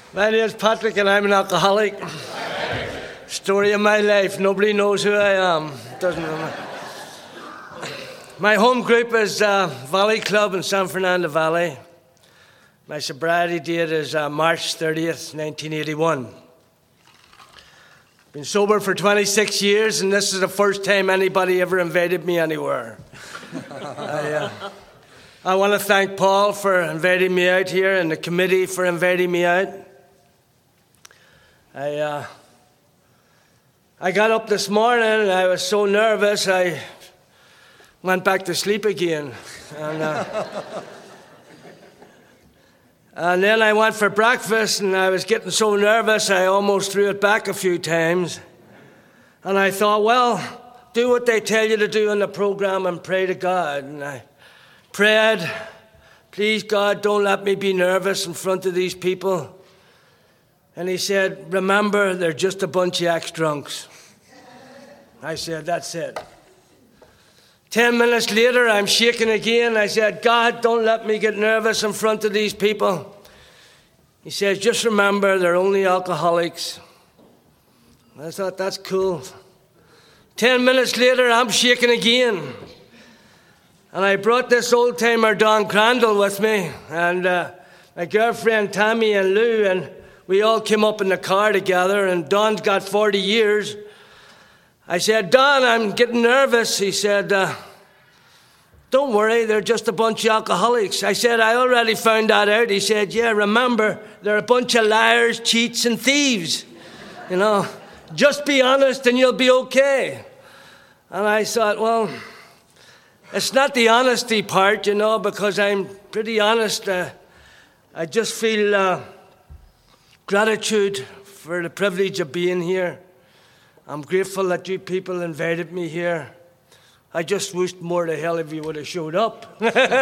My name is Patrick and I'm an alcoholic. Story of my life. Nobody knows who I am. Doesn't know. My home group is Valley Club in San Fernando Valley. My sobriety date is March 30th, 1981. Been sober for 26 years, and this is the first time anybody ever invited me anywhere. I want to thank Paul for inviting me out here and the committee for inviting me out. I got up this morning and I was so nervous I went back to sleep again. And then I went for breakfast and I was getting so nervous I almost threw it back a few times. And I thought, well, do what they tell you to do in the program and pray to God. And I prayed, please God, don't let me be nervous in front of these people. And he said, remember, they're just a bunch of ex-drunks. I said, that's it. 10 minutes later, I'm shaking again. I said, God, don't let me get nervous in front of these people. He says, just remember, they're only alcoholics. I thought, that's cool. 10 minutes later, I'm shaking again. And I brought this old-timer, Don Crandall, with me. And my girlfriend, Tammy, and Lou, and we all came up in the car together, and Don's got 40 years. I said, Don, I'm getting nervous. He said, don't worry, they're just a bunch of alcoholics. I said, I already found that out. He said, yeah, remember, they're a bunch of liars, cheats, and thieves. You know, just be honest and you'll be okay. And I thought, well, it's not the honesty part, you know, because I'm pretty honest. I just feel gratitude for the privilege of being here. I'm grateful that you people invited me here. I just wished more to hell if you would have showed up.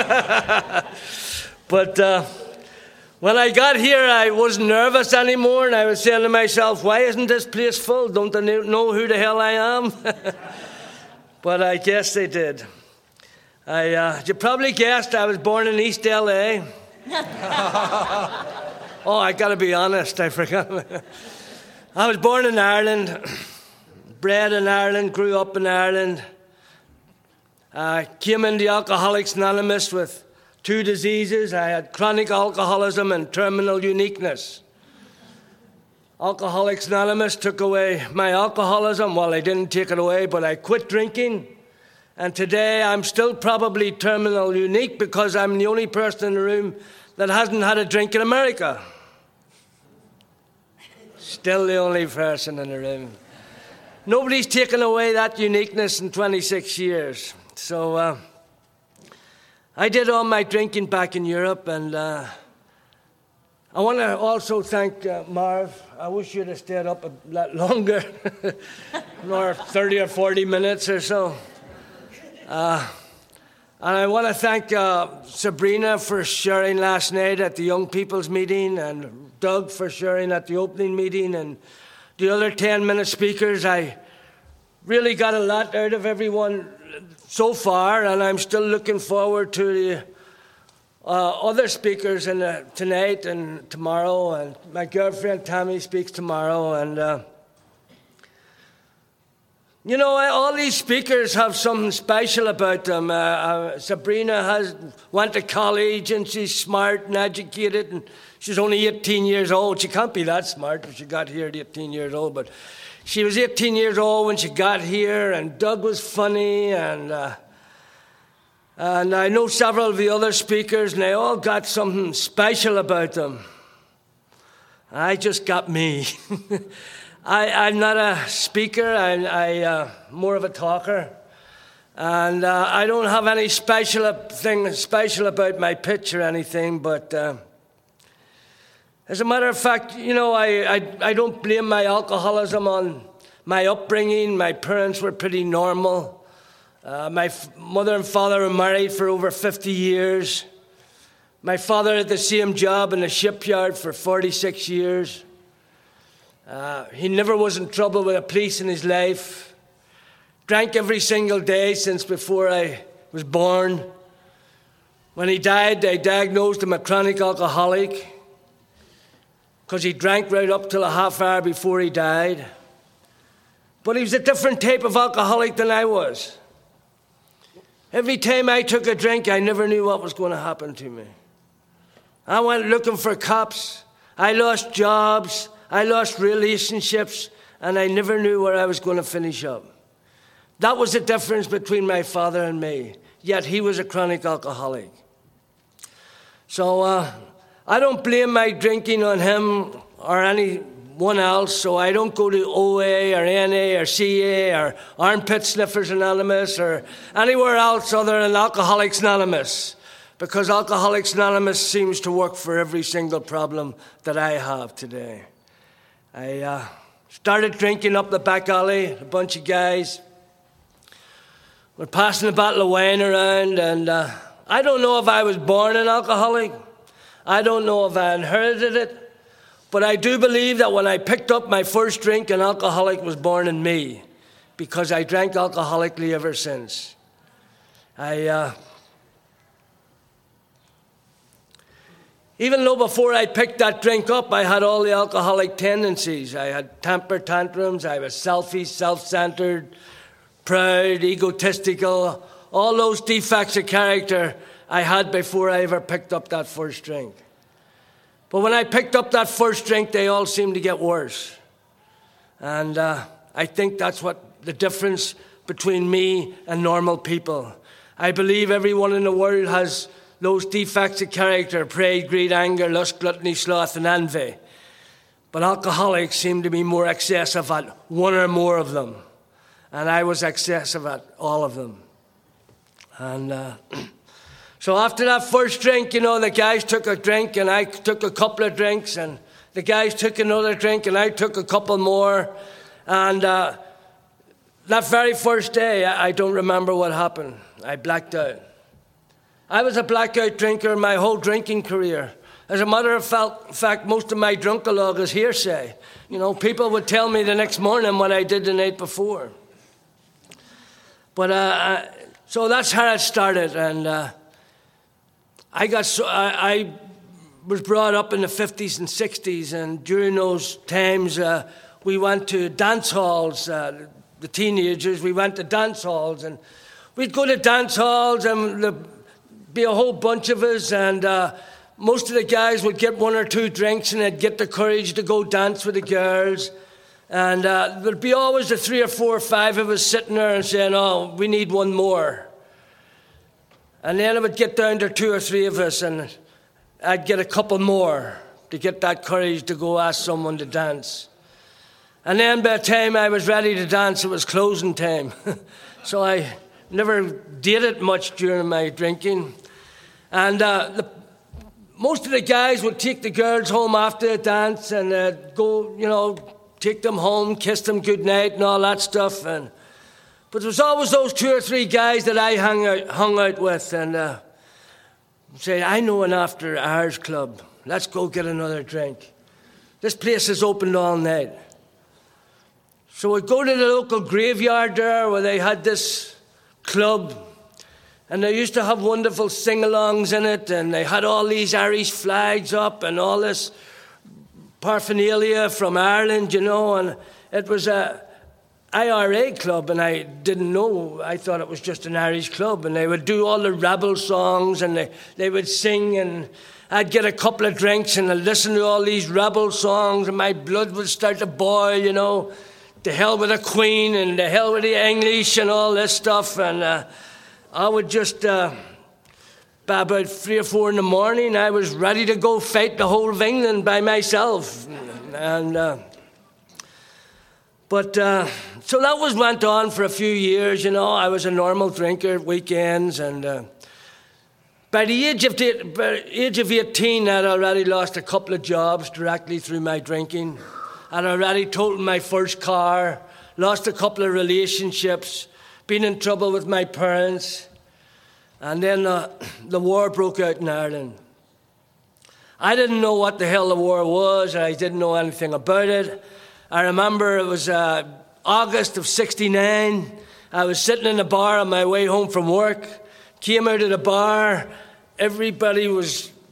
But when I got here, I wasn't nervous anymore, and I was saying to myself, why isn't this place full? Don't they know who the hell I am? But I guess they did. You probably guessed I was born in East L.A. Oh, I got to be honest, I forgot. I was born in Ireland, bred in Ireland, grew up in Ireland. Came into Alcoholics Anonymous with 2 diseases. I had chronic alcoholism and terminal uniqueness. Alcoholics Anonymous took away my alcoholism. Well, I didn't take it away, but I quit drinking. And today I'm still probably terminal unique because I'm the only person in the room that hasn't had a drink in America. Still the only person in the room. Nobody's taken away that uniqueness in 26 years. So I did all my drinking back in Europe, and I want to also thank Marv. I wish you'd have stayed up a lot longer, or 30 or 40 minutes or so. And I want to thank Sabrina for sharing last night at the young people's meeting, and Doug for sharing at the opening meeting, and the other 10-minute speakers. I really got a lot out of everyone so far, and I'm still looking forward to the other speakers tonight and tomorrow. And my girlfriend Tammy speaks tomorrow, and you know, all these speakers have something special about them. Sabrina went to college, and she's smart and educated, and she's only 18 years old. She can't be that smart if she got here at 18 years old, but she was 18 years old when she got here, and Doug was funny, and I know several of the other speakers, and they all got something special about them. I just got me. I'm not a speaker. I'm more of a talker. And I don't have any thing special about my pitch or anything, but as a matter of fact, you know, I don't blame my alcoholism on my upbringing. My parents were pretty normal. My mother and father were married for over 50 years. My father had the same job in a shipyard for 46 years. He never was in trouble with the police in his life. Drank every single day since before I was born. When he died, they diagnosed him a chronic alcoholic. because he drank right up till a half hour before he died. But he was a different type of alcoholic than I was. Every time I took a drink, I never knew what was going to happen to me. I went looking for cops. I lost jobs. I lost relationships. And I never knew where I was going to finish up. That was the difference between my father and me. Yet he was a chronic alcoholic. So I don't blame my drinking on him or anyone else. So I don't go to OA or NA or CA or Armpit Sniffers Anonymous or anywhere else other than Alcoholics Anonymous. Because Alcoholics Anonymous seems to work for every single problem that I have today. I started drinking up the back alley, a bunch of guys. We're passing a bottle of wine around, and I don't know if I was born an alcoholic. I don't know if I inherited it. But I do believe that when I picked up my first drink, an alcoholic was born in me, because I drank alcoholically ever since. Even though before I picked that drink up, I had all the alcoholic tendencies. I had temper tantrums, I was selfish, self-centered, proud, egotistical, all those defects of character I had before I ever picked up that first drink. But when I picked up that first drink, they all seemed to get worse. And I think that's what the difference between me and normal people. I believe everyone in the world has those defects of character: pride, greed, anger, lust, gluttony, sloth, and envy. But alcoholics seem to be more excessive at one or more of them. And I was excessive at all of them. And so after that first drink, the guys took a drink and I took a couple of drinks, and the guys took another drink and I took a couple more. And that very first day, I don't remember what happened. I blacked out. I was a blackout drinker my whole drinking career. As a matter of fact, most of my drunk-a-log is hearsay. People would tell me the next morning what I did the night before. But so that's how it started. And I was brought up in the 50s and 60s, and during those times we went to dance halls. The teenagers, we went to dance halls, and we'd go to dance halls, and there'd be a whole bunch of us, and most of the guys would get one or two drinks, and they'd get the courage to go dance with the girls. And there'd be always the 3 or 4 or 5 of us sitting there and saying, "Oh, we need one more." And then it would get down to 2 or 3 of us, and I'd get a couple more to get that courage to go ask someone to dance. And then by the time I was ready to dance, it was closing time. So I never did it much during my drinking. And most of the guys would take the girls home after the dance and go, take them home, kiss them goodnight and all that stuff. But there was always those 2 or 3 guys that I hung out with and said, "I know an after hours club. Let's go get another drink. This place is open all night." So we'd go to the local graveyard there where they had this club, and they used to have wonderful sing-alongs in it, and they had all these Irish flags up and all this paraphernalia from Ireland, and it was a IRA club, and I didn't know. I thought it was just an Irish club, and they would do all the rebel songs, and they would sing, and I'd get a couple of drinks, and I'd listen to all these rebel songs, and my blood would start to boil, The hell with the Queen, and the hell with the English, and all this stuff, and I would just, by about 3 or 4 in the morning, I was ready to go fight the whole of England by myself, so that went on for a few years, I was a normal drinker at weekends, and by the age of 18, I'd already lost a couple of jobs directly through my drinking. I'd already totaled my first car, lost a couple of relationships, been in trouble with my parents, and then the war broke out in Ireland. I didn't know what the hell the war was, and I didn't know anything about it. I remember it was August of '69. I was sitting in a bar on my way home from work, came out of the bar, everybody was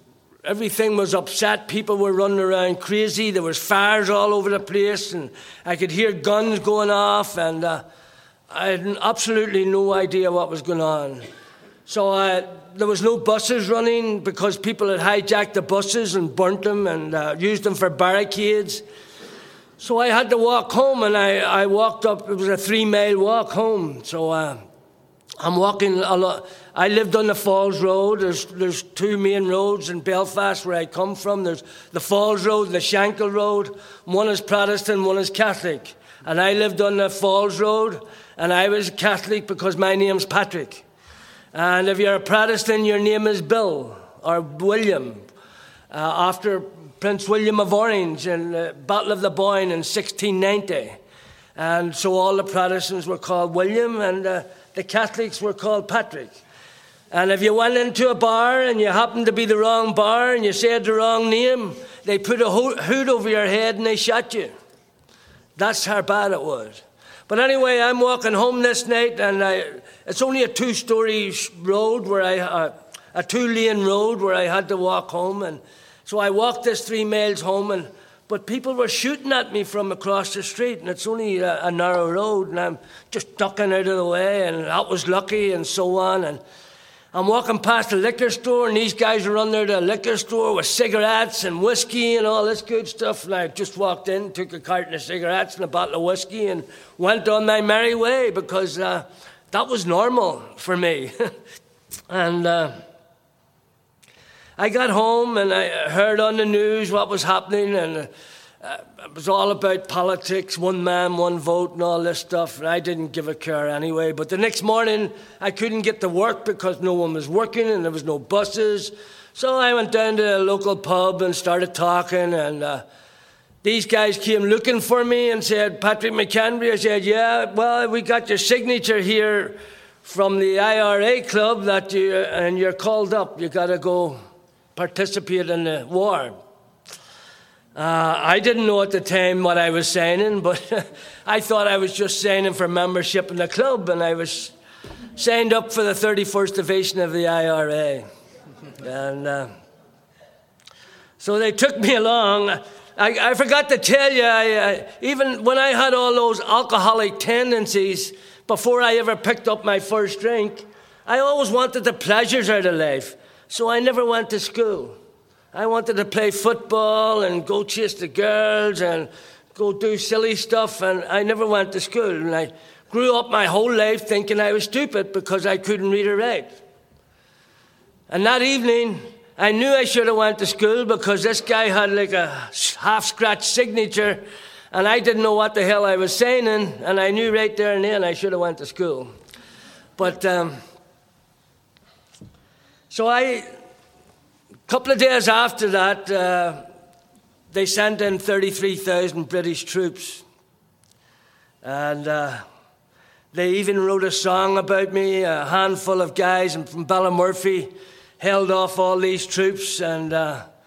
everything was upset. People were running around crazy. There was fires all over the place, and I could hear guns going off, and I had absolutely no idea what was going on. So there was no buses running because people had hijacked the buses and burnt them and used them for barricades. So I had to walk home, and I walked up. It was a 3-mile walk home. So I'm walking a lot. I lived on the Falls Road. There's 2 main roads in Belfast where I come from. There's the Falls Road and the Shankill Road. One is Protestant, one is Catholic. And I lived on the Falls Road, and I was Catholic because my name's Patrick. And if you're a Protestant, your name is Bill or William, after Prince William of Orange in the Battle of the Boyne in 1690. And so all the Protestants were called William, and the Catholics were called Patrick. And if you went into a bar and you happened to be the wrong bar and you said the wrong name, they put a hood over your head and they shot you. That's how bad it was. But anyway, I'm walking home this night, and it's only a 2-story road where a 2-lane road where I had to walk home. And so I walked this 3 miles home, but people were shooting at me from across the street, and it's only a narrow road, and I'm just ducking out of the way, and that was lucky, and so on. And I'm walking past the liquor store, and these guys are running there to the liquor store with cigarettes and whiskey and all this good stuff. And I just walked in, took a carton of cigarettes and a bottle of whiskey, and went on my merry way because that was normal for me. And I got home, and I heard on the news what was happening, and it was all about politics, 1 man, 1 vote, and all this stuff, and I didn't give a care anyway. But the next morning, I couldn't get to work because no one was working, and there was no buses. So I went down to a local pub and started talking, and these guys came looking for me and said, "Patrick McHenry." I said, "Yeah, well, we got your signature here from the IRA club and you're called up. You got to go participate in the war." I didn't know at the time what I was signing, but I thought I was just signing for membership in the club, and I was signed up for the 31st Division of the IRA. And so they took me along. I forgot to tell you, even when I had all those alcoholic tendencies, before I ever picked up my first drink, I always wanted the pleasures out of life, so I never went to school. I wanted to play football and go chase the girls and go do silly stuff, and I never went to school. And I grew up my whole life thinking I was stupid because I couldn't read or write. And that evening, I knew I should have went to school because this guy had like a half-scratched signature, and I didn't know what the hell I was signing, and I knew right there and then I should have went to school. But so a couple of days after that, they sent in 33,000 British troops. And they even wrote a song about me. A handful of guys from Ballymurphy held off all these troops, and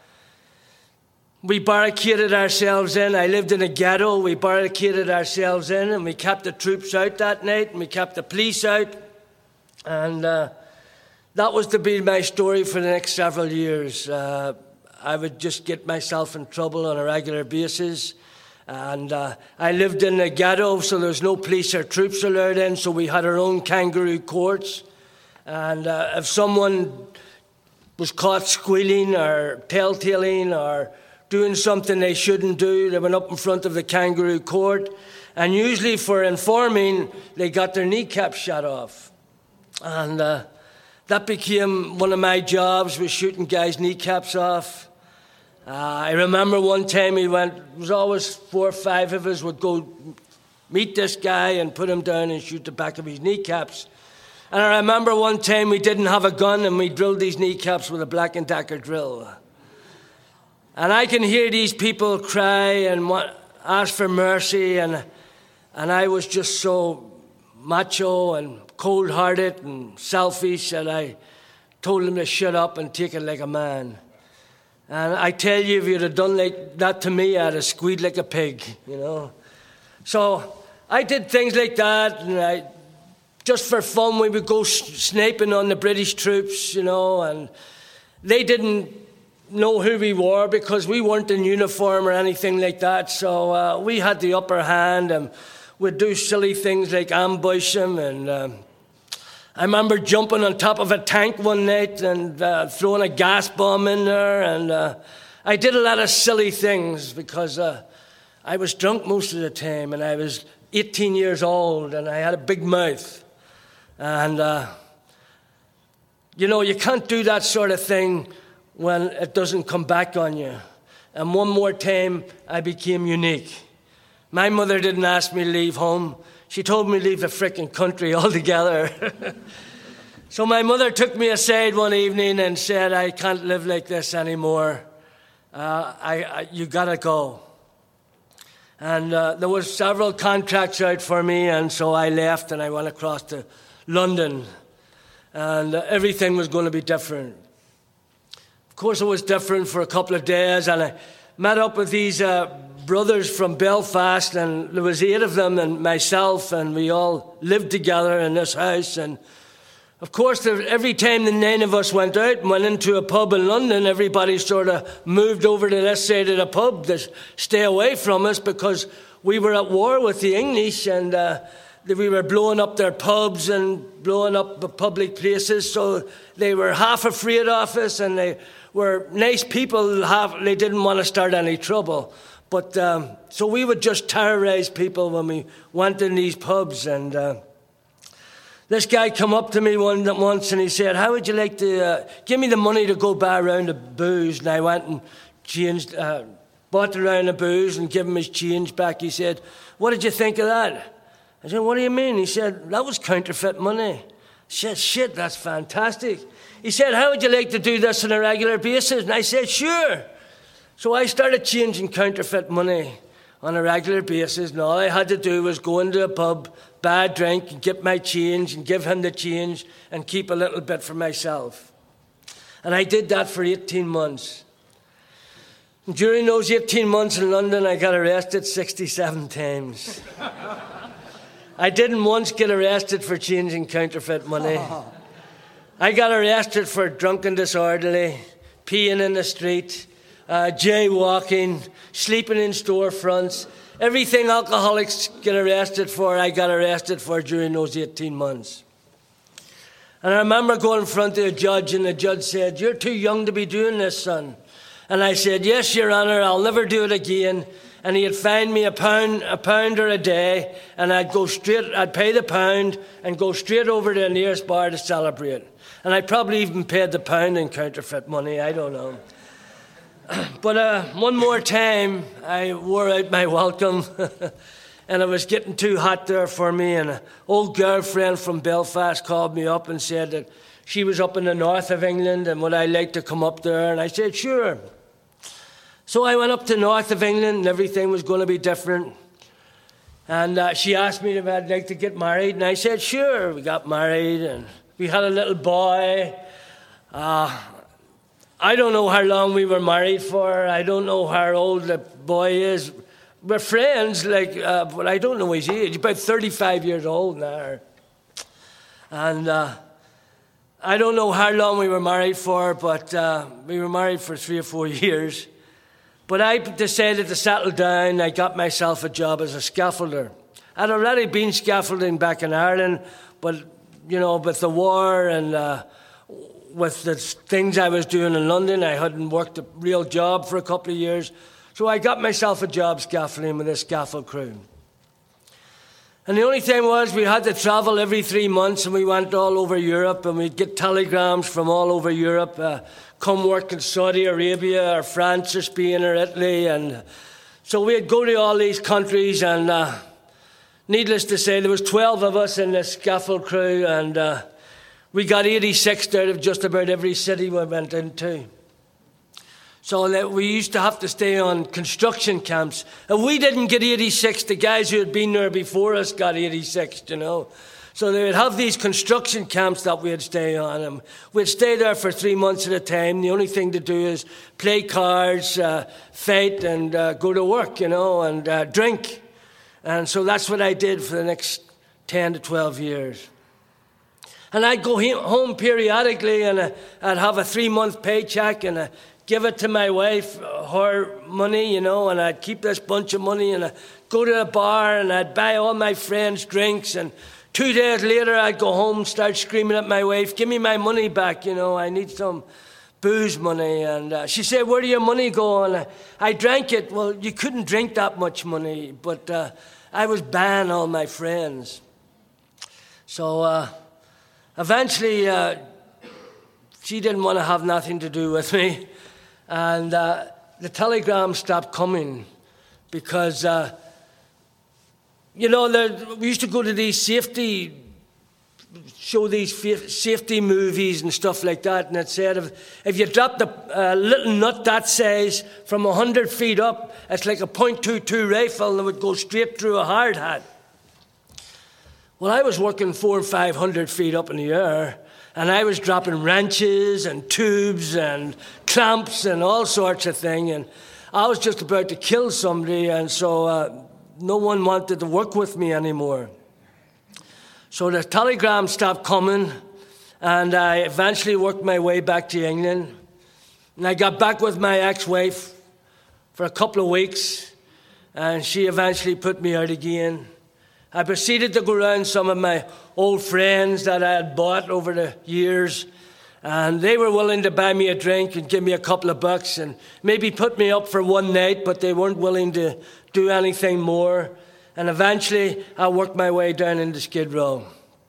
we barricaded ourselves in. I lived in a ghetto. We barricaded ourselves in, and we kept the troops out that night, and we kept the police out. And that was to be my story for the next several years. I would just get myself in trouble on a regular basis. And I lived in a ghetto, so there was no police or troops allowed in, so we had our own kangaroo courts. And if someone was caught squealing or telltaling or doing something they shouldn't do, they went up in front of the kangaroo court. And usually for informing, they got their kneecaps shot off. And that became one of my jobs, was shooting guys' kneecaps off. I remember one time it was always 4 or 5 of us would go meet this guy and put him down and shoot the back of his kneecaps. And I remember one time we didn't have a gun and we drilled these kneecaps with a Black & Decker drill. And I can hear these people cry and ask for mercy, and I was just so macho and cold-hearted and selfish, and I told him to shut up and take it like a man. And I tell you, if you'd have done like that to me, I'd have squealed like a pig, you know. So I did things like that, and just for fun, we would go sniping on the British troops, you know, and they didn't know who we were because we weren't in uniform or anything like that. So we had the upper hand, and we'd do silly things like ambush them. And I remember jumping on top of a tank one night and throwing a gas bomb in there. And I did a lot of silly things because I was drunk most of the time, and I was 18 years old, and I had a big mouth. And, you can't do that sort of thing when it doesn't come back on you. And one more time, I became unique. My mother didn't ask me to leave home. She told me to leave the frickin' country altogether. So my mother took me aside one evening and said, I can't live like this anymore. You gotta go. And there was several contracts out for me, and so I left and I went across to London. And everything was going to be different. Of course, it was different for a couple of days, and I met up with these brothers from Belfast, and there was 8 of them and myself, and we all lived together in this house. And of course, every time the 9 of us went out and went into a pub in London, everybody sort of moved over to this side of the pub to stay away from us because we were at war with the English, and we were blowing up their pubs and blowing up the public places. So they were half afraid of us, and they were nice people. They didn't want to start any trouble. But so we would just terrorize people when we went in these pubs. And this guy come up to me once and he said, how would you like to give me the money to go buy a round of booze? And I went and changed, bought a round of booze and gave him his change back. He said, what did you think of that? I said, what do you mean? He said, that was counterfeit money. I said, shit, that's fantastic. He said, how would you like to do this on a regular basis? And I said, sure. So I started changing counterfeit money on a regular basis, and all I had to do was go into a pub, buy a drink, and get my change, and give him the change, and keep a little bit for myself. And I did that for 18 months. And during those 18 months in London, I got arrested 67 times. I didn't once get arrested for changing counterfeit money. I got arrested for drunk and disorderly, peeing in the street, jaywalking, sleeping in storefronts. Everything alcoholics get arrested for, I got arrested for during those 18 months. And I remember going in front of a judge, and the judge said, you're too young to be doing this, son. And I said, yes, Your Honour, I'll never do it again. And he'd fine me a pounder a day, and I'd pay the pound and go straight over to the nearest bar to celebrate. And I probably even paid the pound in counterfeit money, I don't know. But one more time, I wore out my welcome, and it was getting too hot there for me, and an old girlfriend from Belfast called me up and said that she was up in the north of England, and would I like to come up there? And I said, sure. So I went up to north of England, and everything was going to be different. And she asked me if I'd like to get married, and I said, sure. We got married, and we had a little boy. I don't know how long we were married for. I don't know how old the boy is. We're friends, but I don't know his age. He's about 35 years old now. And I don't know how long we were married for, but we were married for 3 or 4 years. But I decided to settle down. I got myself a job as a scaffolder. I'd already been scaffolding back in Ireland, but, with the war and with the things I was doing in London, I hadn't worked a real job for a couple of years. So I got myself a job scaffolding with a scaffold crew. And the only thing was we had to travel every 3 months, and we went all over Europe, and we'd get telegrams from all over Europe, come work in Saudi Arabia or France or Spain or Italy. And so we'd go to all these countries, and needless to say, there was 12 of us in the scaffold crew, and we got 86 out of just about every city we went into. So we used to have to stay on construction camps. And we didn't get 86. The guys who had been there before us got 86, So they would have these construction camps that we'd stay on. And we'd stay there for 3 months at a time. The only thing to do is play cards, fight, and go to work, and drink. And so that's what I did for the next 10 to 12 years. And I'd go home periodically, and I'd have a 3-month paycheck and a give it to my wife, her money, and I'd keep this bunch of money, and I'd go to the bar, and I'd buy all my friends drinks, and 2 days later, I'd go home, start screaming at my wife, give me my money back, I need some booze money. And she said, where do your money go? And I drank it. Well, you couldn't drink that much money, but I was buying all my friends. So eventually, she didn't want to have nothing to do with me. And the telegram stopped coming because, we used to go to these safety movies and stuff like that. And it said if you dropped a little nut that size from 100 feet up, it's like a .22 rifle and it would go straight through a hard hat. Well, I was working 400 or 500 feet up in the air, and I was dropping wrenches and tubes and clamps and all sorts of things. And I was just about to kill somebody, and so no one wanted to work with me anymore. So the telegram stopped coming, and I eventually worked my way back to England. And I got back with my ex-wife for a couple of weeks, and she eventually put me out again. I proceeded to go around some of my old friends that I had bought over the years, and they were willing to buy me a drink and give me a couple of bucks and maybe put me up for one night, but they weren't willing to do anything more. And eventually, I worked my way down into Skid Row.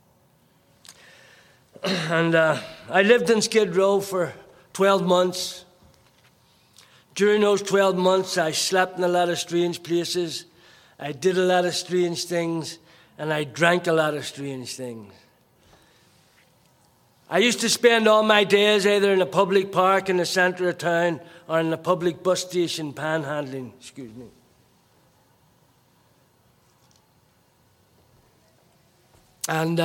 And I lived in Skid Row for 12 months. During those 12 months, I slept in a lot of strange places. I did a lot of strange things, and I drank a lot of strange things. I used to spend all my days either in a public park in the centre of town or in a public bus station panhandling. Excuse me. And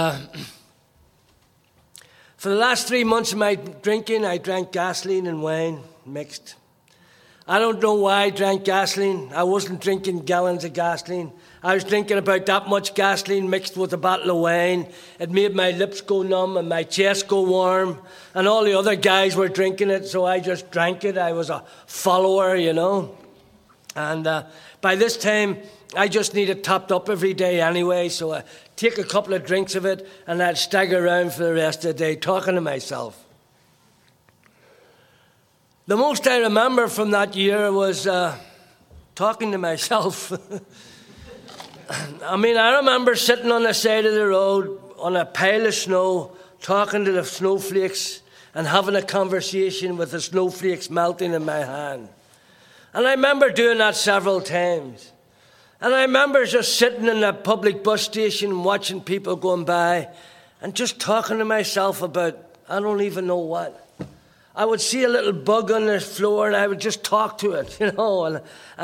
for the last 3 months of my drinking, I drank gasoline and wine mixed. I don't know why I drank gasoline. I wasn't drinking gallons of gasoline. I was drinking about that much gasoline mixed with a bottle of wine. It made my lips go numb and my chest go warm. And all the other guys were drinking it, so I just drank it. I was a follower, And by this time, I just needed topped up every day anyway, so I take a couple of drinks of it and I'd stagger around for the rest of the day talking to myself. The most I remember from that year was talking to myself. I remember sitting on the side of the road on a pile of snow, talking to the snowflakes and having a conversation with the snowflakes melting in my hand. And I remember doing that several times. And I remember just sitting in a public bus station watching people going by and just talking to myself about I don't even know what. I would see a little bug on the floor and I would just talk to it, and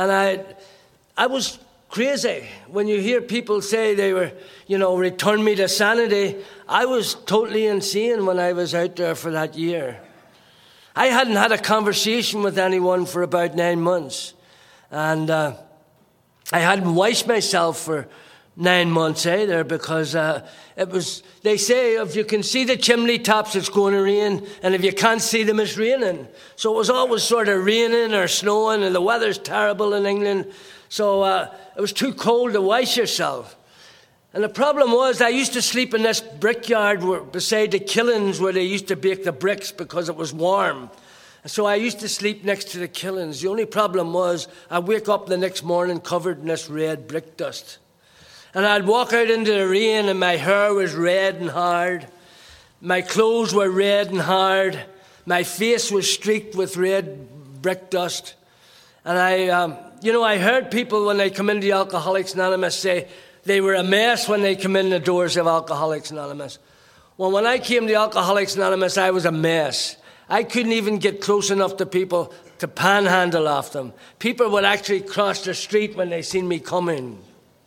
I was crazy. When you hear people say they were, return me to sanity, I was totally insane when I was out there for that year. I hadn't had a conversation with anyone for about 9 months. And I hadn't washed myself for 9 months either because they say if you can see the chimney tops, it's going to rain. And if you can't see them, it's raining. So it was always sort of raining or snowing and the weather's terrible in England. So it was too cold to wash yourself. And the problem was I used to sleep in this brickyard beside the kilns where they used to bake the bricks because it was warm. So I used to sleep next to the kilns. The only problem was I'd wake up the next morning covered in this red brick dust. And I'd walk out into the rain and my hair was red and hard. My clothes were red and hard. My face was streaked with red brick dust. And I heard people when they come into Alcoholics Anonymous say they were a mess when they come in the doors of Alcoholics Anonymous. Well, when I came to Alcoholics Anonymous, I was a mess. I couldn't even get close enough to people to panhandle off them. People would actually cross the street when they seen me coming.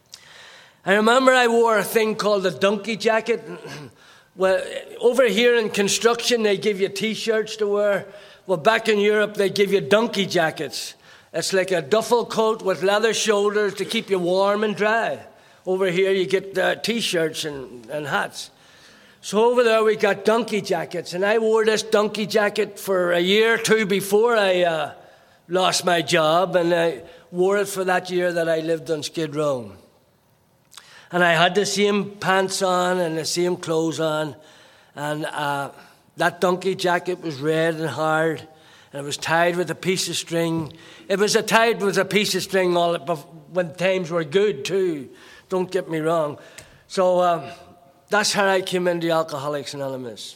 I remember I wore a thing called a donkey jacket. Well, over here in construction, they give you T-shirts to wear. Well, back in Europe, they give you donkey jackets. It's like a duffel coat with leather shoulders to keep you warm and dry. Over here, you get T-shirts and hats. So over there we got donkey jackets, and I wore this donkey jacket for a year or two before I lost my job, and I wore it for that year that I lived on Skid Row. And I had the same pants on and the same clothes on, and that donkey jacket was red and hard, and it was tied with a piece of string. It was tied with a piece of string all when times were good too, don't get me wrong. So that's how I came into Alcoholics Anonymous.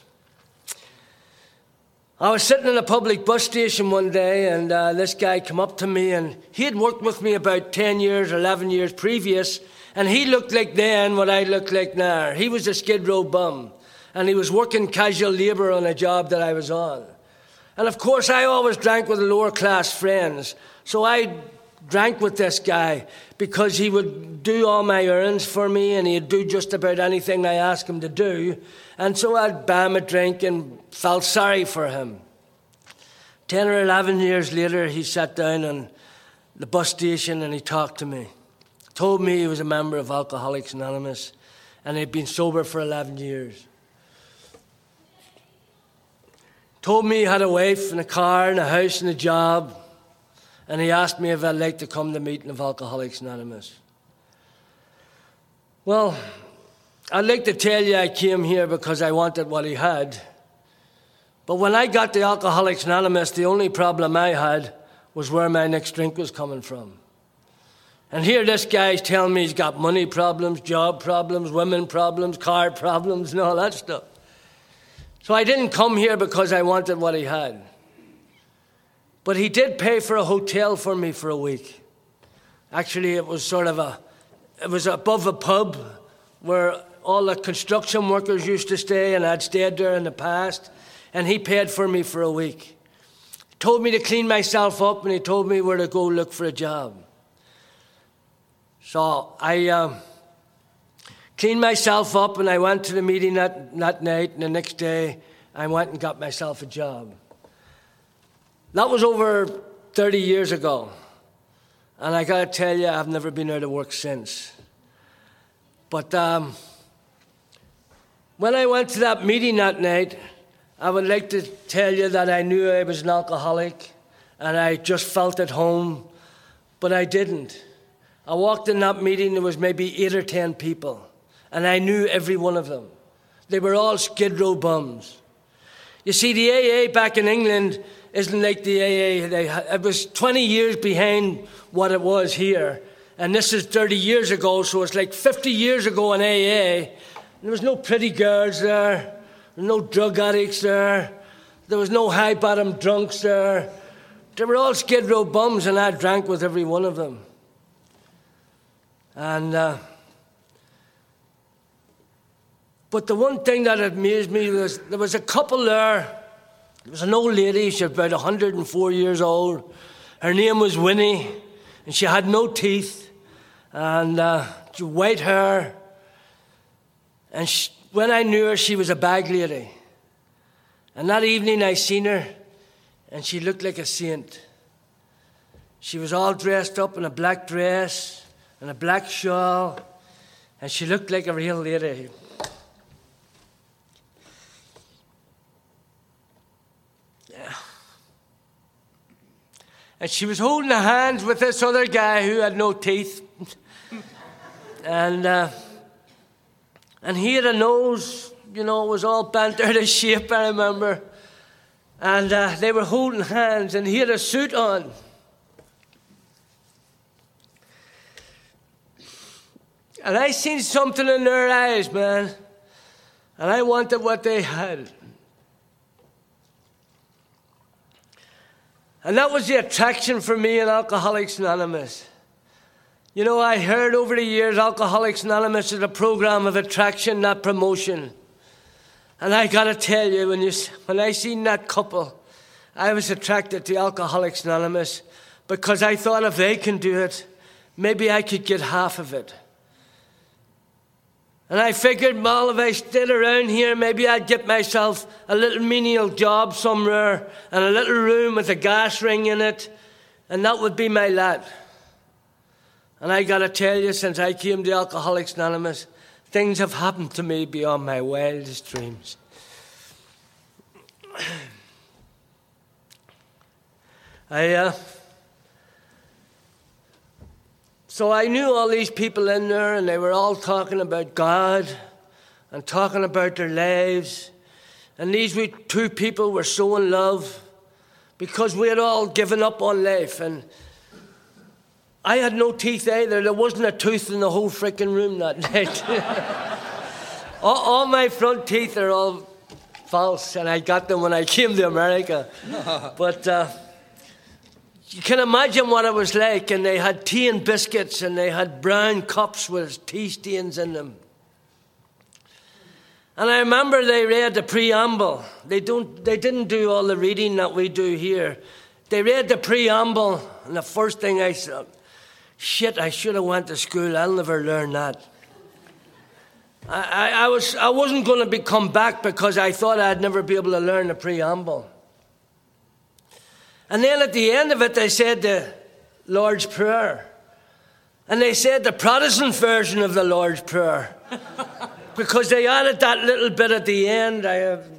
I was sitting in a public bus station one day, and this guy came up to me, and he had worked with me about 10 years, 11 years previous, and he looked like then what I look like now. He was a Skid Row bum, and he was working casual labour on a job that I was on. And of course, I always drank with lower class friends, so I drank with this guy because he would do all my errands for me, and he'd do just about anything I asked him to do. And so I'd buy him a drink and felt sorry for him. 10 or 11 years later, he sat down on the bus station and he talked to me. Told me he was a member of Alcoholics Anonymous and he'd been sober for 11 years. Told me he had a wife and a car and a house and a job. And he asked me if I'd like to come to the meeting of Alcoholics Anonymous. Well, I'd like to tell you I came here because I wanted what he had. But when I got to Alcoholics Anonymous, the only problem I had was where my next drink was coming from. And here this guy's telling me he's got money problems, job problems, women problems, car problems, and all that stuff. So I didn't come here because I wanted what he had. But he did pay for a hotel for me for a week. Actually, it was it was above a pub where all the construction workers used to stay, and I'd stayed there in the past, and he paid for me for a week. He told me to clean myself up, and he told me where to go look for a job. So I cleaned myself up, and I went to the meeting that night, and the next day I went and got myself a job. That was over 30 years ago, and I got to tell you, I've never been out of work since. But when I went to that meeting that night, I would like to tell you that I knew I was an alcoholic, and I just felt at home, but I didn't. I walked in that meeting, there was maybe 8 or 10 people, and I knew every one of them. They were all Skid Row bums. You see, the AA back in England isn't like the AA. It was 20 years behind what it was here. And this is 30 years ago, so it's like 50 years ago in AA. There was no pretty girls there. There were no drug addicts there. There was no high-bottom drunks there. They were all Skid Row bums, and I drank with every one of them. And but the one thing that amazed me was there was a couple there. There was an old lady, she was about 104 years old. Her name was Winnie, and she had no teeth, and she had white hair. And when I knew her, she was a bag lady. And that evening I seen her, and she looked like a saint. She was all dressed up in a black dress and a black shawl, and she looked like a real lady. And she was holding hands with this other guy who had no teeth. And he had a nose, it was all bent out of shape, I remember. And they were holding hands, and he had a suit on. And I seen something in their eyes, man. And I wanted what they had. And that was the attraction for me in Alcoholics Anonymous. I heard over the years Alcoholics Anonymous is a program of attraction, not promotion. And I got to tell you, when I seen that couple, I was attracted to Alcoholics Anonymous because I thought if they can do it, maybe I could get half of it. And I figured, well, if I stayed around here, maybe I'd get myself a little menial job somewhere and a little room with a gas ring in it, and that would be my lot. And I got to tell you, since I came to Alcoholics Anonymous, Things have happened to me beyond my wildest dreams. So I knew all these people in there, and they were all talking about God and talking about their lives. And these two people were so in love because we had all given up on life. And I had no teeth either. There wasn't a tooth in the whole freaking room that night. all my front teeth are all false, and I got them when I came to America. But you can imagine what it was like, and they had tea and biscuits, and they had brown cups with tea stains in them. And I remember they read the preamble. They didn't do all the reading that we do here. They read the preamble, and the first thing I said, shit, I should have went to school. I'll never learn that. I wasn't going to come back because I thought I'd never be able to learn the preamble. And then at the end of it, they said the Lord's Prayer. And they said the Protestant version of the Lord's Prayer. Because they added that little bit at the end.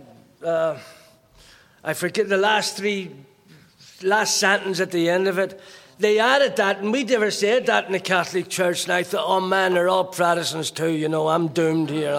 I forget the last sentence at the end of it. They added that, and we never said that in the Catholic Church. And I thought, oh man, they're all Protestants too. You know, I'm doomed here.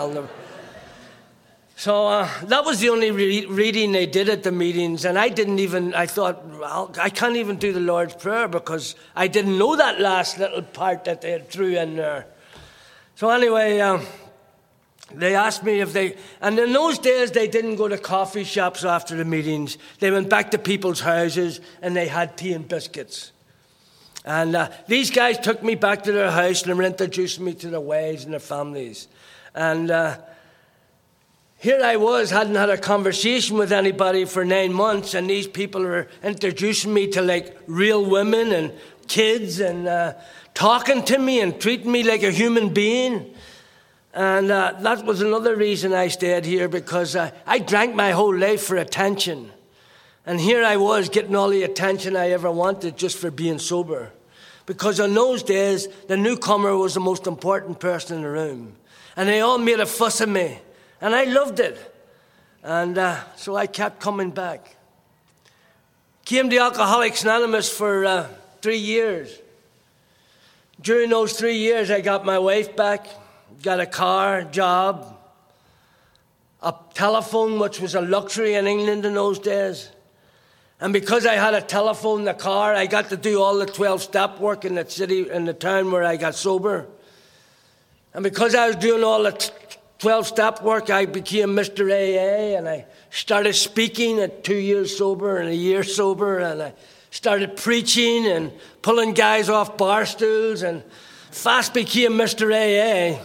So that was the only reading they did at the meetings. And I thought, well, I can't even do the Lord's Prayer because I didn't know that last little part that they threw in there. So anyway, they asked me and in those days they didn't go to coffee shops after the meetings. They went back to people's houses and they had tea and biscuits. And these guys took me back to their house and were introducing me to their wives and their families. And here I was, hadn't had a conversation with anybody for 9 months, and these people were introducing me to like real women and kids and talking to me and treating me like a human being. And that was another reason I stayed here, because I drank my whole life for attention. And here I was getting all the attention I ever wanted just for being sober. Because in those days, the newcomer was the most important person in the room. And they all made a fuss of me. And I loved it. And so I kept coming back. Came to Alcoholics Anonymous for 3 years. During those 3 years, I got my wife back, got a car, job, a telephone, which was a luxury in England in those days. And because I had a telephone, the car, I got to do all the 12-step work in the town where I got sober. And because I was doing all the 12-step work, I became Mr. AA, and I started speaking at 2 years sober and a year sober, and I started preaching and pulling guys off bar stools, and fast became Mr. AA.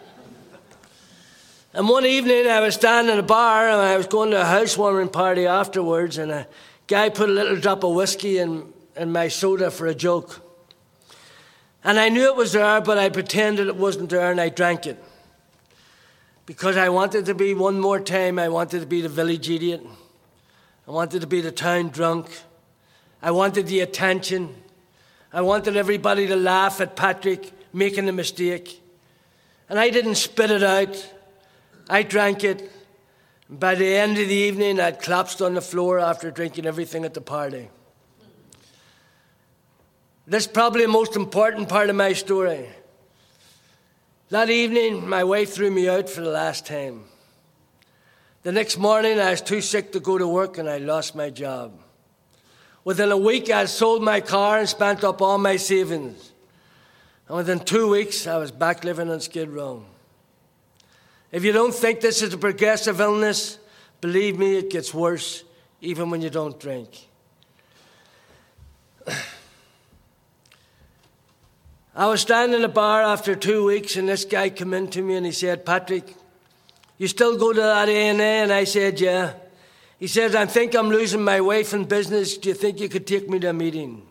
And one evening I was standing in a bar, and I was going to a housewarming party afterwards, and a guy put a little drop of whiskey in my soda for a joke. And I knew it was there, but I pretended it wasn't there, and I drank it. Because I wanted to be, one more time, I wanted to be the village idiot. I wanted to be the town drunk. I wanted the attention. I wanted everybody to laugh at Patrick making a mistake. And I didn't spit it out. I drank it. And by the end of the evening, I'd collapsed on the floor after drinking everything at the party. This is probably the most important part of my story. That evening, my wife threw me out for the last time. The next morning, I was too sick to go to work, and I lost my job. Within a week, I sold my car and spent up all my savings. And within 2 weeks, I was back living on Skid Row. If you don't think this is a progressive illness, believe me, it gets worse, even when you don't drink. I was standing in a bar after 2 weeks, and this guy came in to me and he said, Patrick, you still go to that A&A? And I said, yeah. He said, I think I'm losing my wife and business. Do you think you could take me to a meeting?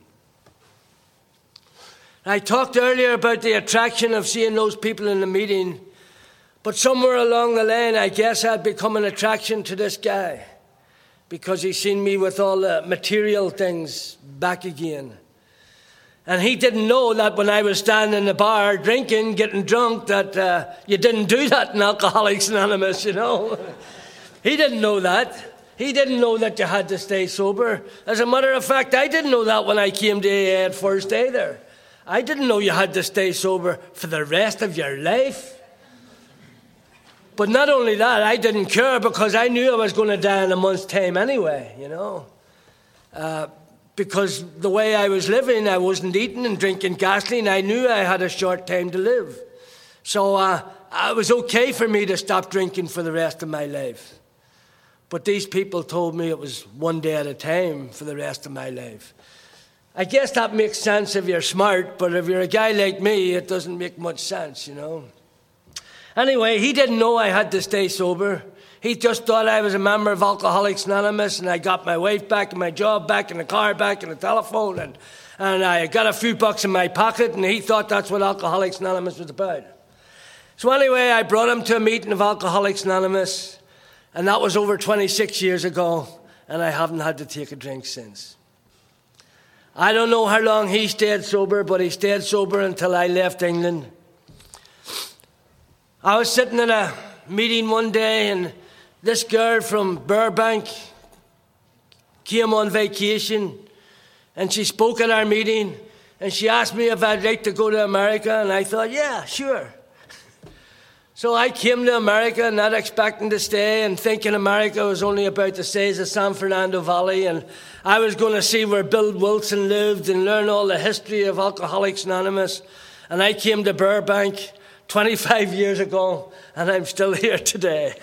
I talked earlier about the attraction of seeing those people in the meeting, but somewhere along the line, I guess I'd become an attraction to this guy because he seen me with all the material things back again. And he didn't know that when I was standing in the bar drinking, getting drunk, that you didn't do that in Alcoholics Anonymous, you know. He didn't know that. He didn't know that you had to stay sober. As a matter of fact, I didn't know that when I came to AA at first either. I didn't know you had to stay sober for the rest of your life. But not only that, I didn't care because I knew I was going to die in a month's time anyway, you know. Because the way I was living, I wasn't eating and drinking gasoline. I knew I had a short time to live. So it was okay for me to stop drinking for the rest of my life. But these people told me it was one day at a time for the rest of my life. I guess that makes sense if you're smart, but if you're a guy like me, it doesn't make much sense, you know. Anyway, he didn't know I had to stay sober. He just thought I was a member of Alcoholics Anonymous, and I got my wife back and my job back and the car back and the telephone, and I got a few bucks in my pocket, and he thought that's what Alcoholics Anonymous was about. So anyway, I brought him to a meeting of Alcoholics Anonymous, and that was over 26 years ago, and I haven't had to take a drink since. I don't know how long he stayed sober, but he stayed sober until I left England. I was sitting in a meeting one day, and this girl from Burbank came on vacation, and she spoke at our meeting, and she asked me if I'd like to go to America, and I thought, yeah, sure. So I came to America not expecting to stay and thinking America was only about the size of San Fernando Valley, and I was going to see where Bill Wilson lived and learn all the history of Alcoholics Anonymous. And I came to Burbank 25 years ago, and I'm still here today.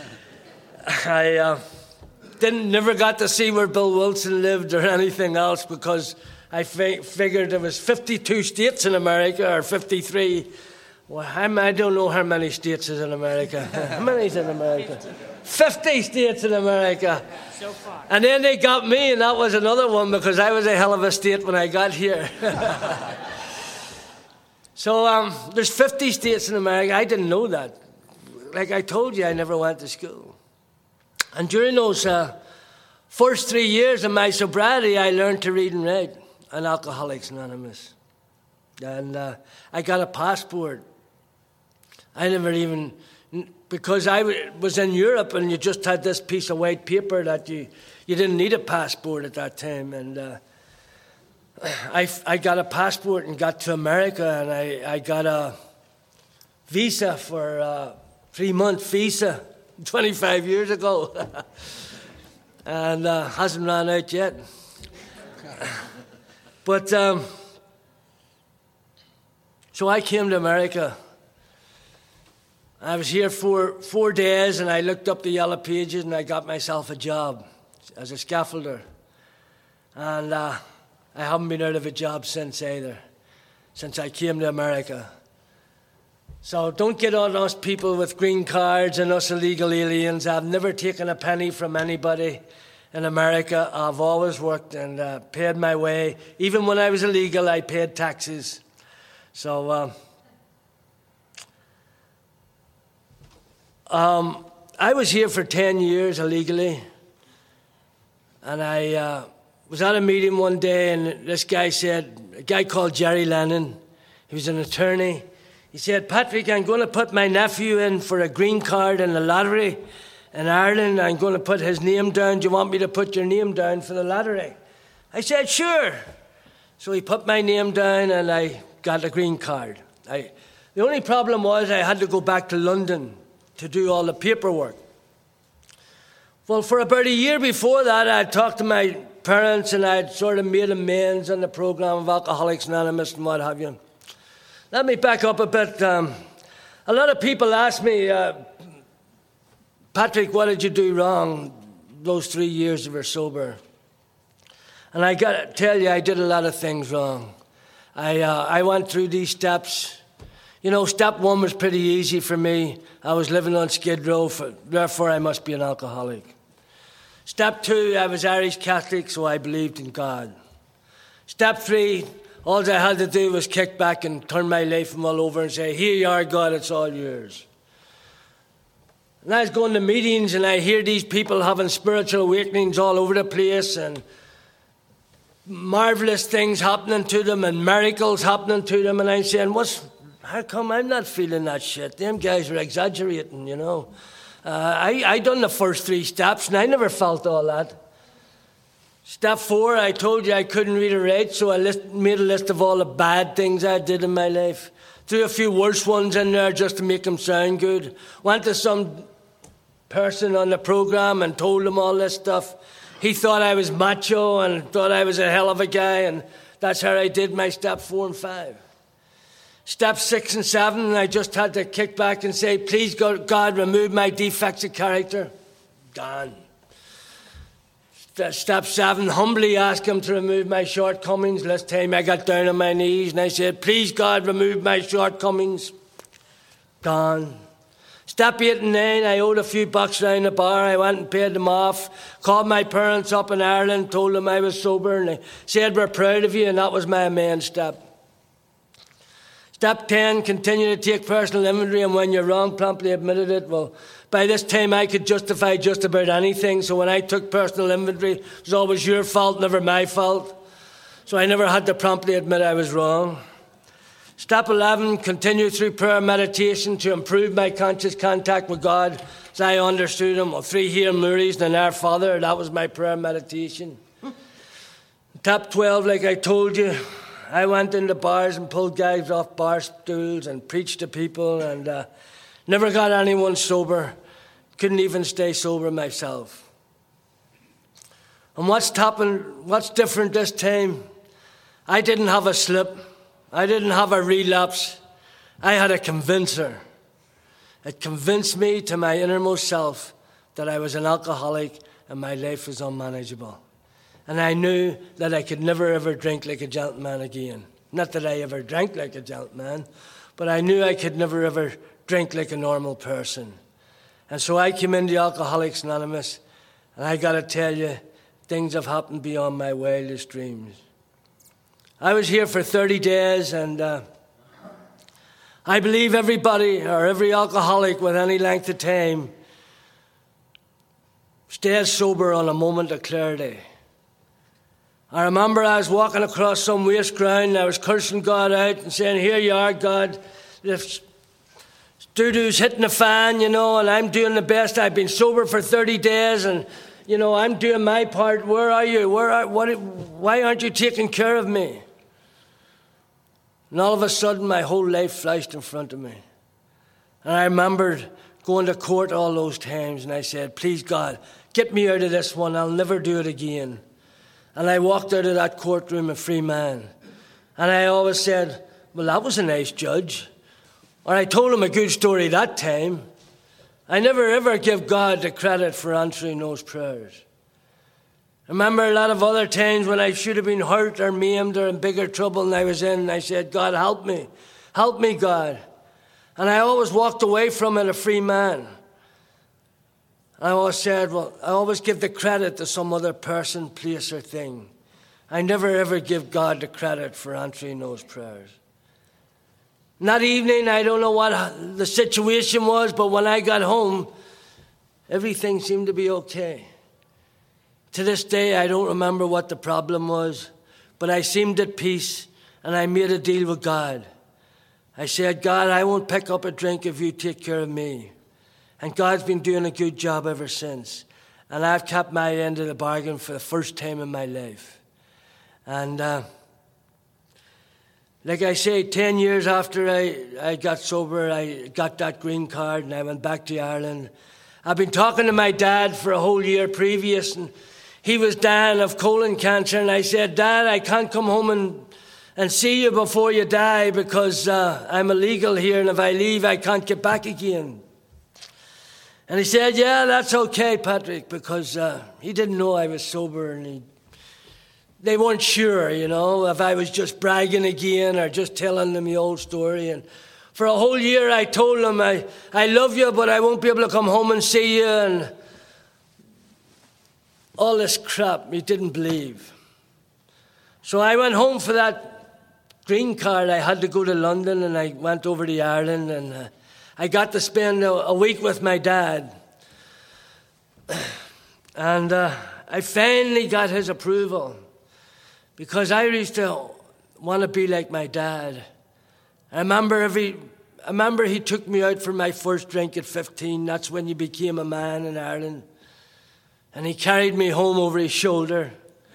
I never got to see where Bill Wilson lived or anything else because I figured there was 52 states in America, or 53. Well, I don't know how many states is in America. How many is in America? 50 states in America. So far. And then they got me, and that was another one because I was a hell of a state when I got here. So there's 50 states in America. I didn't know that. Like I told you, I never went to school. And during those first 3 years of my sobriety, I learned to read and write on Alcoholics Anonymous. And I got a passport. I never even, because I was in Europe and you just had this piece of white paper that you didn't need a passport at that time. And I got a passport and got to America, and I got a visa for a 3-month visa 25 years ago. And hasn't run out yet. But so I came to America. I was here for 4 days, and I looked up the Yellow Pages, and I got myself a job as a scaffolder. And I haven't been out of a job since either, since I came to America. So don't get on us people with green cards and us illegal aliens. I've never taken a penny from anybody in America. I've always worked and paid my way. Even when I was illegal, I paid taxes. So I was here for 10 years illegally, and I was at a meeting one day, and this guy said, a guy called Jerry Lennon, he was an attorney, he said, Patrick, I'm going to put my nephew in for a green card in the lottery in Ireland. I'm going to put his name down. Do you want me to put your name down for the lottery? I said, sure. So he put my name down, and I got a green card. The only problem was I had to go back to London to do all the paperwork. Well, for about a year before that, I had talked to my parents, and I had sort of made amends on the program of Alcoholics Anonymous and what have you. Let me back up a bit. A lot of people ask me, Patrick, what did you do wrong those 3 years you were sober? And I got to tell you, I did a lot of things wrong. I went through these steps. You know, step 1 was pretty easy for me. I was living on Skid Row, therefore I must be an alcoholic. Step 2, I was Irish Catholic, so I believed in God. Step 3, all I had to do was kick back and turn my life all over and say, here you are, God, it's all yours. And I was going to meetings, and I hear these people having spiritual awakenings all over the place, and marvelous things happening to them and miracles happening to them. And I'm saying, how come I'm not feeling that shit? Them guys are exaggerating, you know. I done the first 3 steps and I never felt all that. Step 4, I told you I couldn't read or write, so I made a list of all the bad things I did in my life. Threw a few worse ones in there just to make them sound good. Went to some person on the program and told him all this stuff. He thought I was macho and thought I was a hell of a guy, and that's how I did my step 4 and 5. Step 6 and 7, I just had to kick back and say, please God, remove my defects of character. Gone. Step 7, humbly ask him to remove my shortcomings. Last time I got down on my knees and I said, please God, remove my shortcomings. Gone. Step 8 and 9, I owed a few bucks round the bar. I went and paid them off. Called my parents up in Ireland, told them I was sober, and they said, we're proud of you, and that was my main step. Step 10, continue to take personal inventory, and when you're wrong, promptly admitted it. Well, by this time, I could justify just about anything, so when I took personal inventory, it was always your fault, never my fault. So I never had to promptly admit I was wrong. Step 11, continue through prayer and meditation to improve my conscious contact with God as I understood Him. Well, 3 Hail Marys and Our Father, that was my prayer and meditation. Step 12, like I told you, I went into bars and pulled guys off bar stools and preached to people and never got anyone sober. Couldn't even stay sober myself. And what's different this time? I didn't have a slip. I didn't have a relapse. I had a convincer. It convinced me to my innermost self that I was an alcoholic and my life was unmanageable. And I knew that I could never ever drink like a gentleman again. Not that I ever drank like a gentleman, but I knew I could never ever drink like a normal person. And so I came into Alcoholics Anonymous, and I got to tell you, things have happened beyond my wildest dreams. I was here for 30 days, and I believe everybody or every alcoholic with any length of time stays sober on a moment of clarity. I remember I was walking across some waste ground, and I was cursing God out and saying, here you are, God, this doo-doo's hitting the fan, you know, and I'm doing the best. I've been sober for 30 days, and, you know, I'm doing my part. Where are you? Why aren't you taking care of me? And all of a sudden, my whole life flashed in front of me. And I remembered going to court all those times, and I said, please, God, get me out of this one. I'll never do it again. And I walked out of that courtroom a free man. And I always said, well, that was a nice judge. Or I told him a good story that time. I never ever give God the credit for answering those prayers. I remember a lot of other times when I should have been hurt or maimed or in bigger trouble and I was in, and I said, God, help me. Help me, God. And I always walked away from it a free man. I always said, well, I always give the credit to some other person, place, or thing. I never ever give God the credit for answering those prayers. And that evening, I don't know what the situation was, but when I got home, everything seemed to be okay. To this day, I don't remember what the problem was, but I seemed at peace, and I made a deal with God. I said, God, I won't pick up a drink if you take care of me. And God's been doing a good job ever since. And I've kept my end of the bargain for the first time in my life. And like I say, 10 years after I got sober, I got that green card and I went back to Ireland. I've been talking to my dad for a whole year previous, and he was dying of colon cancer. And I said, Dad, I can't come home and see you before you die because I'm illegal here, and if I leave, I can't get back again. And he said, yeah, that's okay, Patrick, because he didn't know I was sober, and they weren't sure, you know, if I was just bragging again or just telling them the old story. And for a whole year, I told them, I love you, but I won't be able to come home and see you, and all this crap he didn't believe. So I went home for that green card. I had to go to London, and I went over to Ireland, and I got to spend a week with my dad. And I finally got his approval. because I used to want to be like my dad. I remember he took me out for my first drink at 15. That's when you became a man in Ireland. And he carried me home over his shoulder.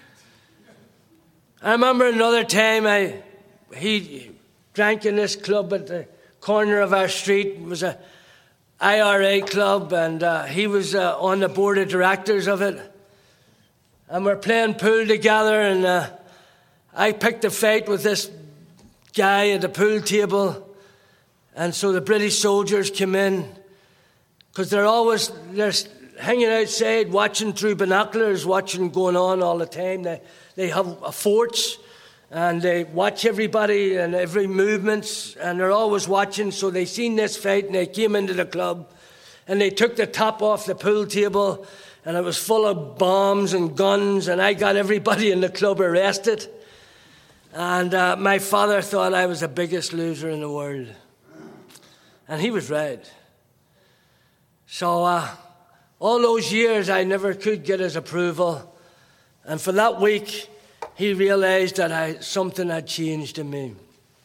I remember another time he drank in this club at the corner of our street. It was a IRA club, and he was on the board of directors of it. And we're playing pool together, and I picked a fight with this guy at the pool table. And so the British soldiers came in, because they're hanging outside, watching through binoculars, watching going on all the time. They have forts, and they watch everybody and every movement, and they're always watching. So they seen this fight, and they came into the club, and they took the top off the pool table, and it was full of bombs and guns, and I got everybody in the club arrested. And my father thought I was the biggest loser in the world. And he was right. So all those years, I never could get his approval. And for that week, he realized that something had changed in me.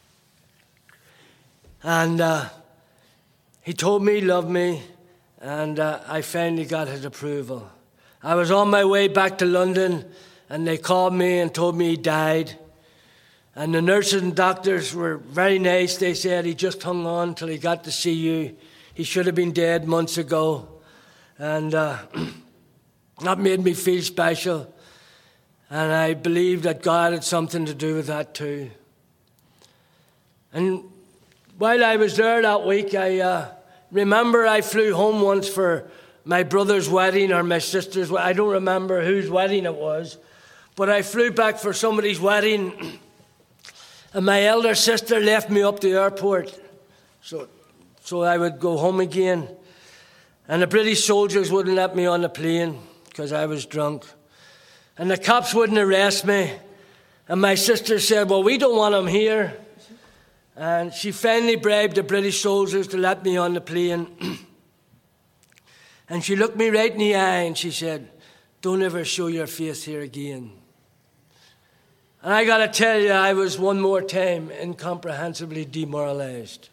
And he told me he loved me, and I finally got his approval. I was on my way back to London, and they called me and told me he died. And the nurses and doctors were very nice. They said he just hung on till he got to see you. He should have been dead months ago. And that made me feel special. And I believe that God had something to do with that too. And while I was there that week, I remember I flew home once for my brother's wedding or my sister's wedding. I don't remember whose wedding it was. But I flew back for somebody's wedding. And my elder sister left me up the airport, so I would go home again. And the British soldiers wouldn't let me on the plane because I was drunk. And the cops wouldn't arrest me. And my sister said, well, we don't want him here. And she finally bribed the British soldiers to let me on the plane. And she looked me right in the eye and she said, don't ever show your face here again. And I got to tell you, I was one more time incomprehensibly demoralized.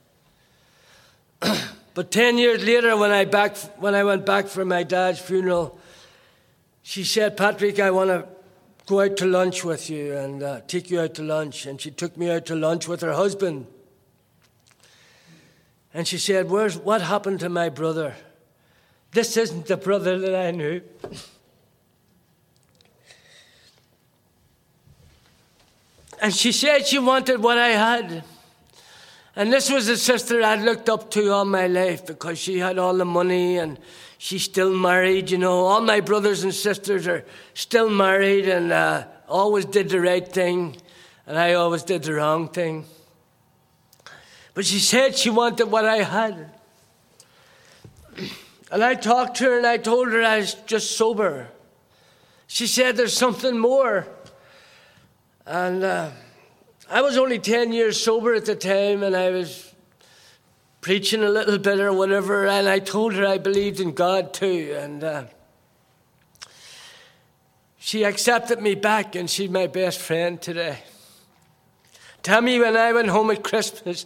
But 10 years later, when I went back for my dad's funeral, she said, Patrick, I want to go out to lunch with you and take you out to lunch. And she took me out to lunch with her husband. And she said, what happened to my brother? This isn't the brother that I knew. And she said she wanted what I had. And this was the sister I'd looked up to all my life because she had all the money and she's still married. You know, all my brothers and sisters are still married and always did the right thing. And I always did the wrong thing. But she said she wanted what I had. And I talked to her and I told her I was just sober. She said there's something more. And I was only 10 years sober at the time, and I was preaching a little bit or whatever, and I told her I believed in God too. And she accepted me back, and she's my best friend today. Tammy, when I went home at Christmas,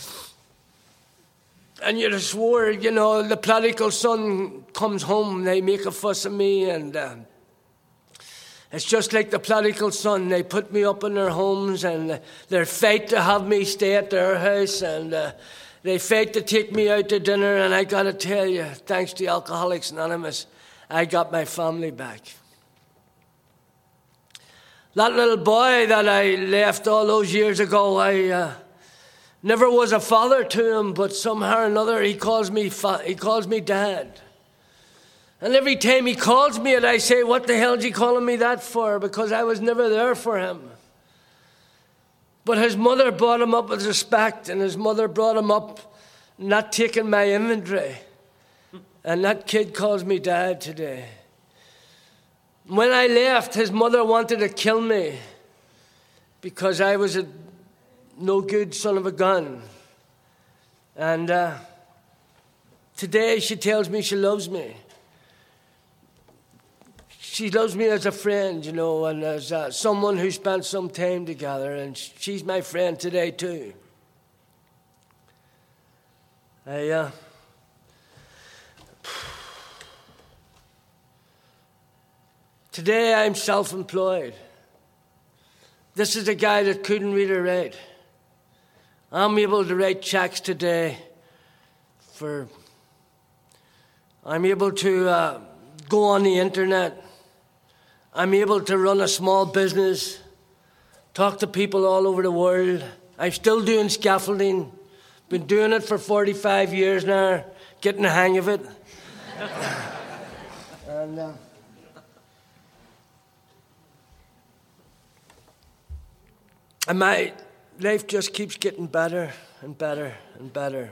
and you'd have swore, you know, the prodigal son comes home, they make a fuss of me, and it's just like the prodigal son. They put me up in their homes and they fight to have me stay at their house and they fight to take me out to dinner. And I got to tell you, thanks to Alcoholics Anonymous, I got my family back. That little boy that I left all those years ago, I never was a father to him, but somehow or another he calls me Dad. And every time he calls me and I say, what the hell is he calling me that for? Because I was never there for him. But his mother brought him up with respect, and his mother brought him up not taking my inventory. And that kid calls me Dad today. When I left, his mother wanted to kill me because I was a no good son of a gun. And today she tells me she loves me. she loves me as a friend, you know, and as someone who spent some time together, and she's my friend today too. Today I'm self-employed. This is a guy that couldn't read or write. I'm able to write checks today I'm able to go on the internet. I'm able to run a small business, talk to people all over the world. I'm still doing scaffolding. Been doing it for 45 years now, getting the hang of it. And my life just keeps getting better and better and better.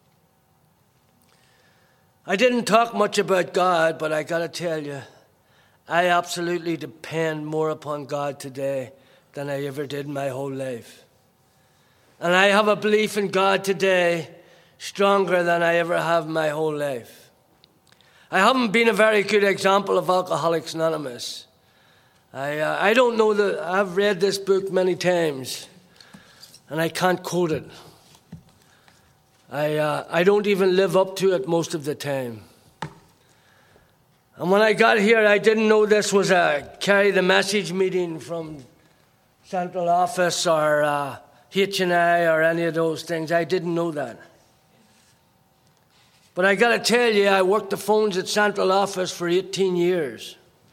I didn't talk much about God, but I got to tell you, I absolutely depend more upon God today than I ever did my whole life. And I have a belief in God today stronger than I ever have my whole life. I haven't been a very good example of Alcoholics Anonymous. I don't know that I've read this book many times, and I can't quote it. I don't even live up to it most of the time. And when I got here, I didn't know this was a carry the message meeting from central office or HNI or any of those things. I didn't know that. But I got to tell you, I worked the phones at central office for 18 years.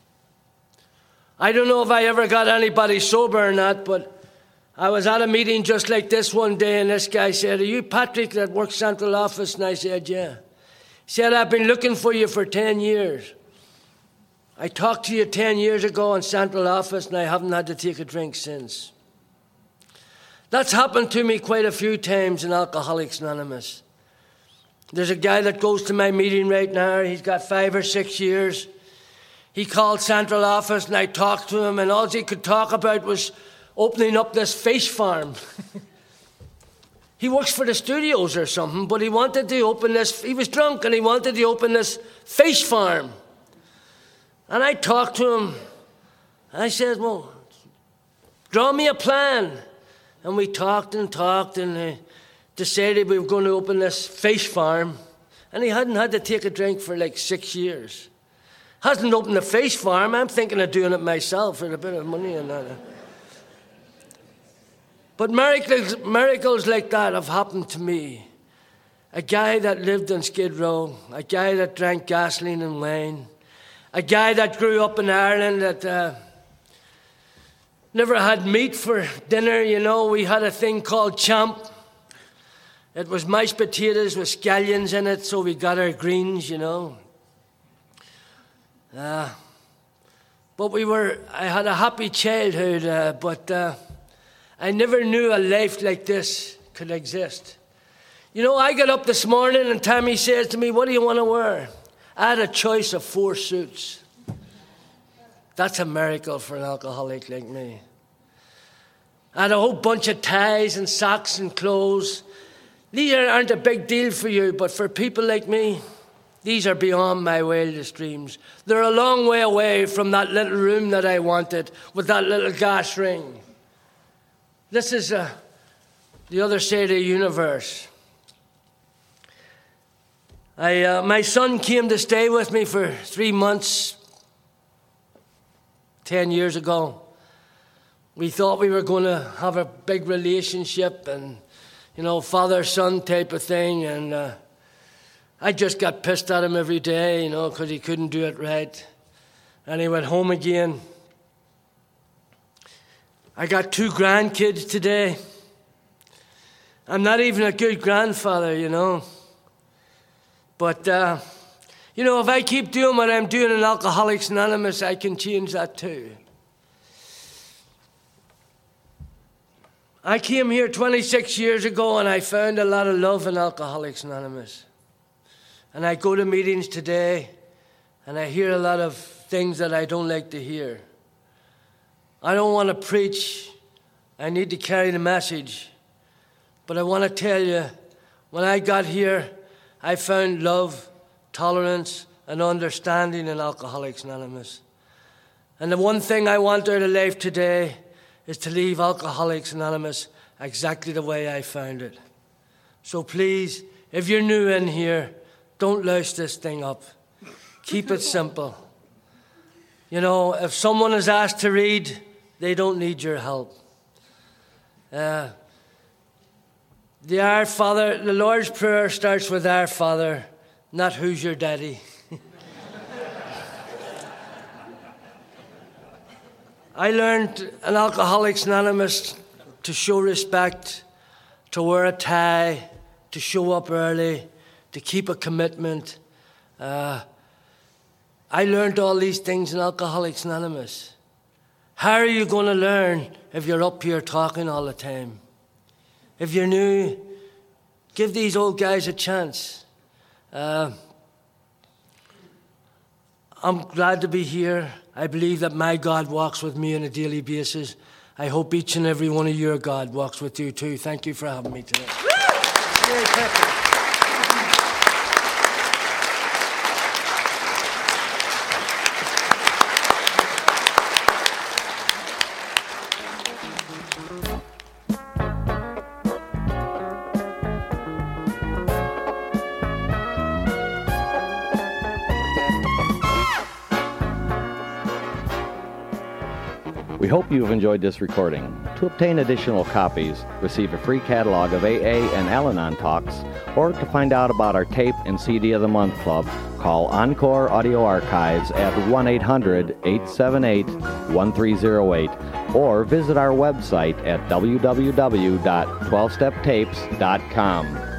I don't know if I ever got anybody sober or not, but I was at a meeting just like this one day, and this guy said, "Are you Patrick that works central office?" And I said, "Yeah." He said, "I've been looking for you for 10 years. I talked to you 10 years ago in central office, and I haven't had to take a drink since." That's happened to me quite a few times in Alcoholics Anonymous. There's a guy that goes to my meeting right now. He's got 5 or 6 years. He called central office, and I talked to him, and all he could talk about was opening up this fish farm. He works for the studios or something, but he wanted to open this. He was drunk, and he wanted to open this fish farm. And I talked to him. I said, "Well, draw me a plan." And we talked, and decided we were going to open this fish farm. And he hadn't had to take a drink for like 6 years. Hasn't opened a fish farm. I'm thinking of doing it myself for a bit of money and that. But miracles like that have happened to me. A guy that lived on Skid Row, a guy that drank gasoline and wine, a guy that grew up in Ireland that never had meat for dinner. You know, we had a thing called champ. It was mashed potatoes with scallions in it, so we got our greens, you know. But I had a happy childhood, but I never knew a life like this could exist. You know, I got up this morning and Tammy says to me, "What do you want to wear?" I had a choice of 4 suits. That's a miracle for an alcoholic like me. I had a whole bunch of ties and socks and clothes. These aren't a big deal for you, but for people like me, these are beyond my wildest dreams. They're a long way away from that little room that I wanted with that little gas ring. This is the other side of the universe. My son came to stay with me for 3 months 10 years ago. We thought we were going to have a big relationship and, you know, father-son type of thing. And I just got pissed at him every day, you know, because he couldn't do it right. And he went home again. I got 2 grandkids today. I'm not even a good grandfather, you know. But, you know, if I keep doing what I'm doing in Alcoholics Anonymous, I can change that too. I came here 26 years ago and I found a lot of love in Alcoholics Anonymous. And I go to meetings today and I hear a lot of things that I don't like to hear. I don't want to preach. I need to carry the message. But I want to tell you, when I got here, I found love, tolerance, and understanding in Alcoholics Anonymous. And the one thing I want out of life today is to leave Alcoholics Anonymous exactly the way I found it. So please, if you're new in here, don't louse this thing up. Keep it simple. You know, if someone is asked to read, they don't need your help. The Our Father, the Lord's Prayer starts with Our Father, not who's your daddy. I learned in Alcoholics Anonymous to show respect, to wear a tie, to show up early, to keep a commitment. I learned all these things in Alcoholics Anonymous. How are you going to learn if you're up here talking all the time? If you're new, give these old guys a chance. I'm glad to be here. I believe that my God walks with me on a daily basis. I hope each and every one of your God walks with you too. Thank you for having me today. We hope you've enjoyed this recording. To obtain additional copies, receive a free catalog of AA and Al-Anon talks, or to find out about our tape and CD of the Month Club, call Encore Audio Archives at 1-800-878-1308 or visit our website at www.12steptapes.com.